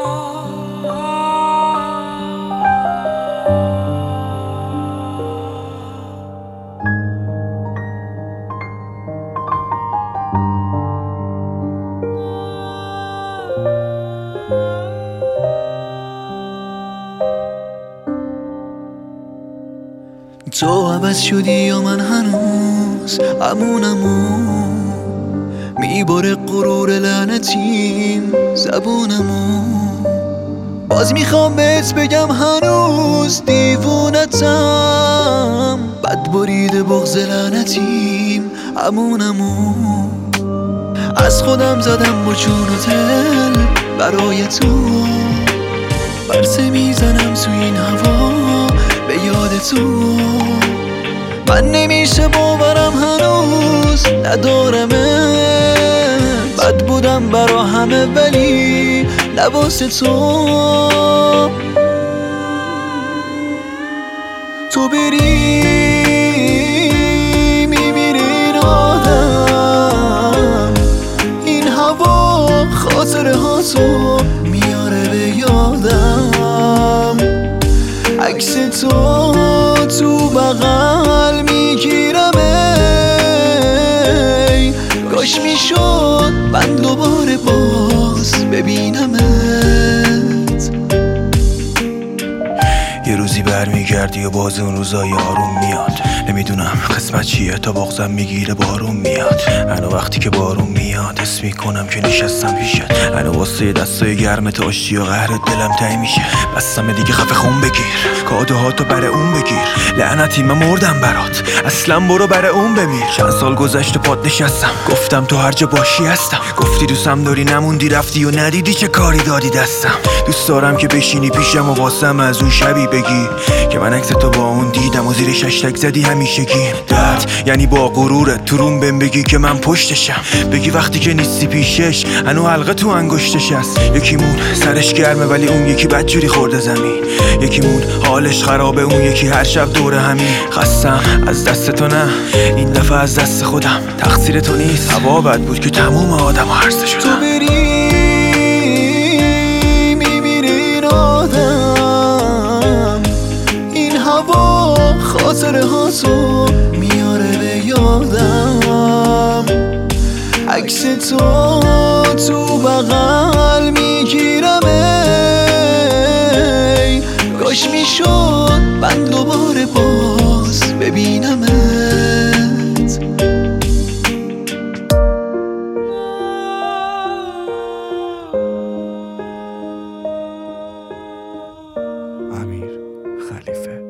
تو عوض شدی یا من هنوز همونمو میباره غرور لعنتیم زبونمو باز میخوام بهت بگم هنوز دیوونتم بد بریده بغض لعنتیم همونمو از خودم زدم با چون و دل برای تو برسه میزنم تو این هوا به یاد تو من نمیشه باورم هنوز ندارمه بد بودم برا همه ولی لباس تو بری میمیره این آدم این هوا خاطره ها تو میاره به یادم عکس تو بغل میگیرم کاش میشد من دوباره باز ببینمت یه روزی برمیگردی و باز اون روزای آروم میاد نمیدونم قسمت چیه تا بغضم میگیره بارون میاد انا وقتی که بارون میاد حس میکنم که نشستم پیشت انا واسه دستای گرمت آشتی و قهرت دلم تنگ میشه بسم دیگه خفه خون بگیر کاده ها تو بره اون بگیر لعنتی من مردم برات اصلا برو بره اون بمیر چند سال گذشت و پات نشستم گفتم تو هر جا باشی هستم گفتی دوستم داری نموندی رفتی و ندیدی چه کاری دادی دستم دوست دارم که بشینی پیشم و واسم از اون شبی بگی که من عکس تو با اون دیدم و زیرش هشتگ زدی همیشگی درد یعنی با غرورت تو روم بهم بگی که من پشتشم بگی وقتی که نیستی پیشش هنو حلقه تو انگشتش هست یکیمون سرش گرمه ولی اون یکی بدجوری خورده زمین یکیمون حالش خرابه اون یکی هر شب دوره همین خستم از دست تو نه این دفعه از دست خودم تقصیر تو نیست هوا بد بود که تموم آدم ها هرسه شدم تو بری میمیره این آدم این هوا خاطره ها تو میاره به یادم عکس تو بغل میگیرم کاش میشد من دوباره باز ببینمت امیر خلیفه